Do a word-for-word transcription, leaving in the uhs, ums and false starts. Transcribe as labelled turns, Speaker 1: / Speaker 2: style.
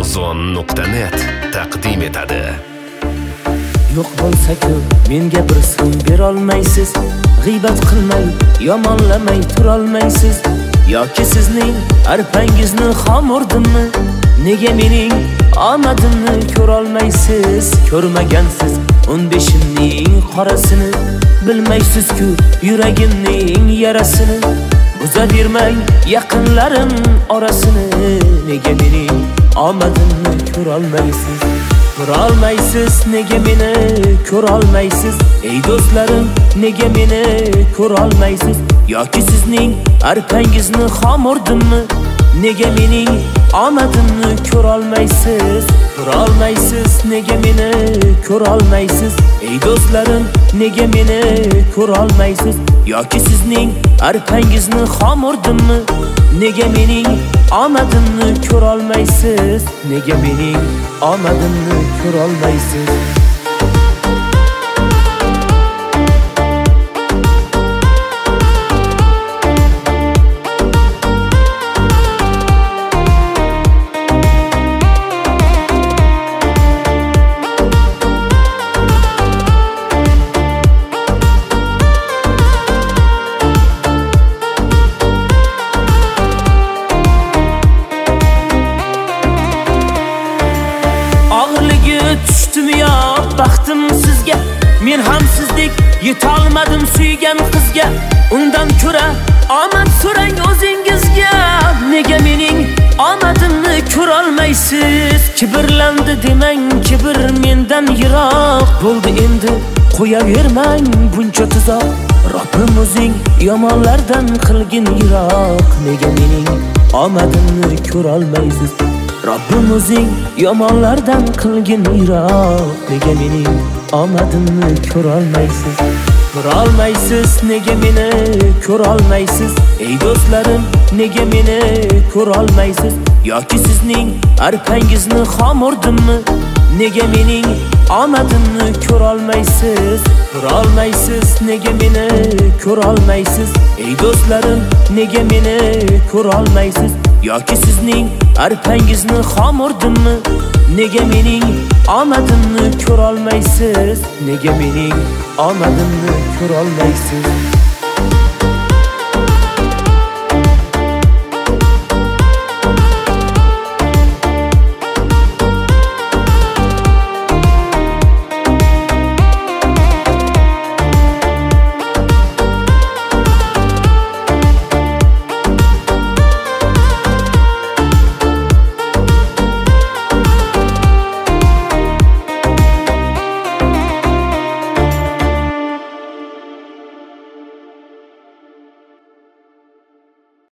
Speaker 1: ozon nuqta net taqdim etadi.
Speaker 2: Yo'q bo'lsa-ku menga bir so'm berolmaysiz, g'iybat qilmay, yomonlamay turolmaysiz. Yoki sizning arpangizni xom urdimmi? Nega mening omadimni ko'rolmaysiz? Ko'rmagansiz o'n beshimning qorasini, bilmaysiz-ku yuragimning yarasini. Buzavermang yaqinlarim orasini, nega mening omadimni ko'rolmaysiz? Ko'rolmaysiz, nega meni ko'rolmaysiz? Ey do'stlarim, nega meni ko'rolmaysiz? Yoki sizning arpangizni xom urdimmi? Nega mening omadimni ko'rolmaysiz? Ko'rolmaysiz, nega meni ko'rolmaysiz? Ey do'stlarim, nega meni ko'rolmaysiz? Yoki sizning arpangizni xom urdimmi? Nega mening omadimni ko'rolmaysiz? Nega mening omadimni ko'rolmaysiz? Tushdimi yo baxtim sizga? Men ham sizdek yetolmadim suygan qizga. Undan ko'ra omad so'rang o'zingizga. Nega mening omadimni ko'rolmaysiz? Kibrlandi demang, kibr mendan yiroq bo'ldi endi. Qo'yavermang buncha tuzoq, Robbim o'zing yomonlardan qilgin yiroq. Nega mening omadimni ko'rolmaysiz? Robbim o'zing yomonlardan qilgin yiroq. Nega mening omadimni ko'rolmaysiz? Ko'rolmaysiz, nega meni ko'rolmaysiz? Ey do'stlarim, nega meni ko'rolmaysiz? Yoki sizning arpangizni xom urdimmi? Nega mening omadimni ko'rolmaysiz? Ko'rolmaysiz, nega meni ko'rolmaysiz? Ey do'stlarim, nega meni ko'rolmaysiz? Yoki sizning arpangizni xom urdimmi? Nega mening omadimni ko'rolmaysiz? Nega mening omadimni ko'rolmaysiz?